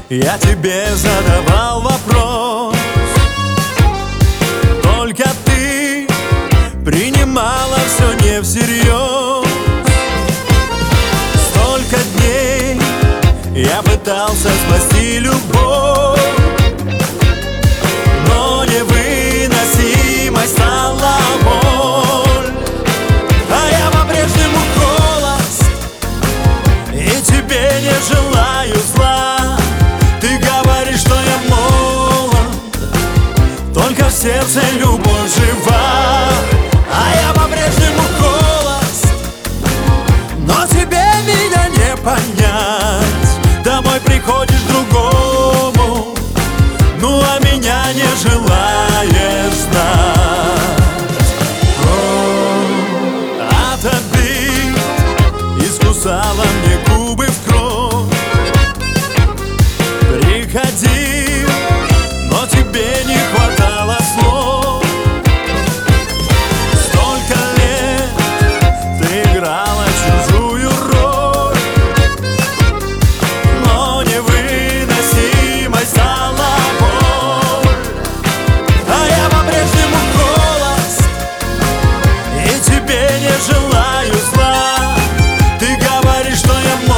Я тебе задавал вопрос, только ты принимала все не всерьез. Столько дней я пытался спасти любовь, но невыносимой стала боль. А я по-прежнему холост и тебе не желаю зла. Ты говоришь, что я молод, только в сердце любовь жива. А я по-прежнему холост, но тебе меня не понять. Домой приходишь другому, ну а меня не желаешь знать. От обид искусала мне губы в кровь. Приходи, но тебе не хватало слов. Столько лет ты играла чужую роль, но невыносимой стала боль. А я по-прежнему холост и тебе не желаю зла. Ты говоришь, что я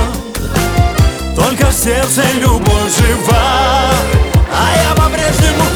молод, только в сердце любовь жива. А я по-прежнему